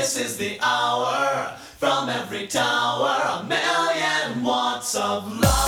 This is the hour. From every tower, a million watts of love.